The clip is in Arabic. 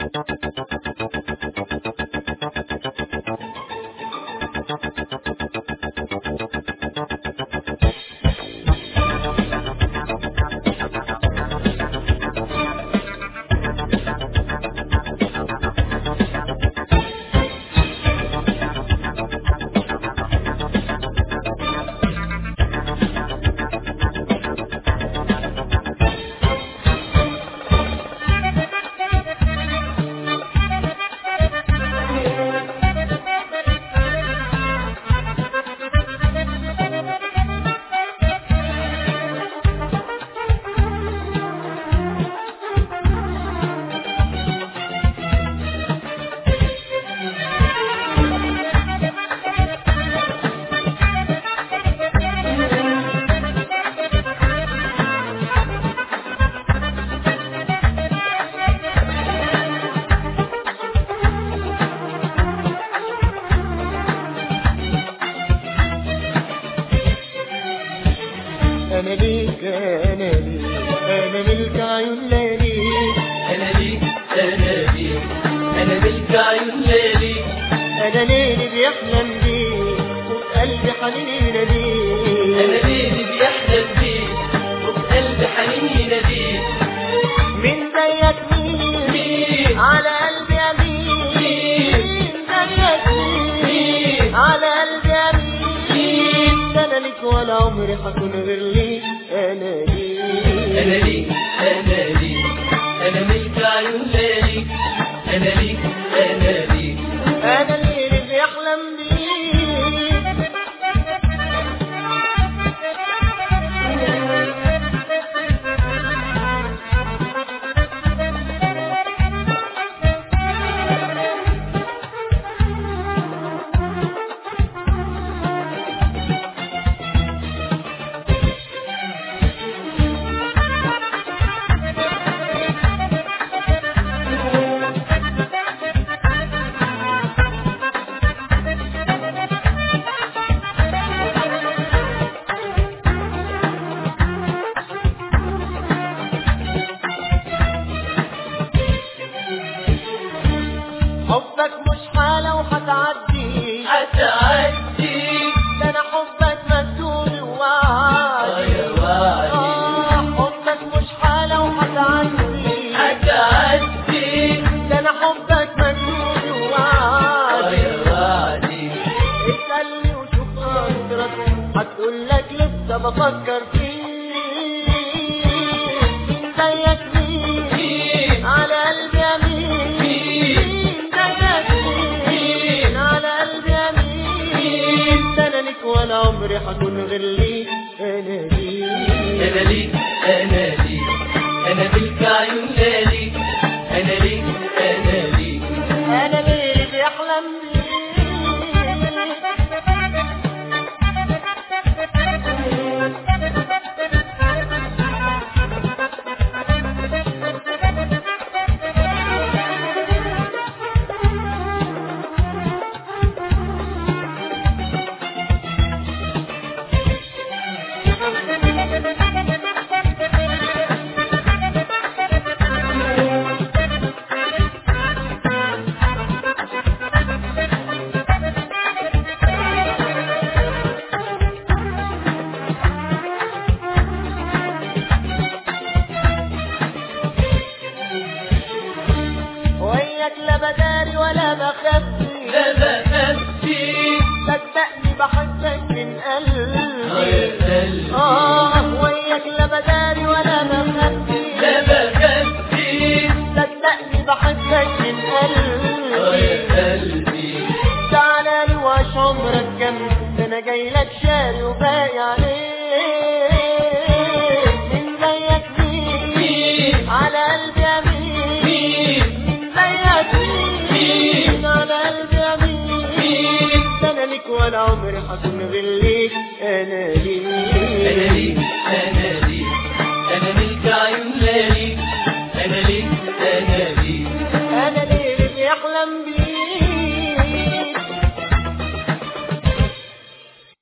أنا ليك أنا ليك أنا ملك عيون لياليك. أنا ليك أنا ليك أنا ملك عيون لياليك. أنا ليلي بيحلم بيك وفي قلبي حنين ليك. أنا ليلي بيحلم بيك وفي قلبي حنين ليك. من زيك مين على قلبي أمين. من زيك مين على قلبي أمين. أنا ليك ولا عمري حكون غير ليك. أنا ليك أنا ليك أنا ليك أنا ملك عيون لياليك. أنا ليك أنا ليك أنا اللي بيحلم بيك. حبك مش حالة وهتعدي هتعدي. ده أنا حبك مكتوب ووعدي. يا وعدي حبك مش حالة وهتعدي هتعدي. ده أنا حبك مكتوب ووعدي. يا وعدي اسألني وشوف قدرك هتقولك لسه بفكر فيك. مين زيك مين على قلبي أمين. مين زيك مين على قلبي أمين. ده أنا ليك ولا عمري حكون غير ليك. أنا ليك أنا ليك أنا ليك أنا ملك عيون لياليك. أنا ليك أنا ليك أنا ليلي بيحلم بيك. وياك لا بداري ولا بخبي. لا بخبي. صدقني بحبك من قلبي. قلبي وياك لا بداري ولا بخبي. لا بخبي. صدقني بحبك من قلبي. تعالى لي وعيش عمرك جنبي. ده انا جاي لك شاري وباقي عليك. من زيك مين على قلبي أمين. من زيك مين على قلبي أمين. ده أنا ليك ولا عمري حكون غير ليك. أنا ليك أنا ليك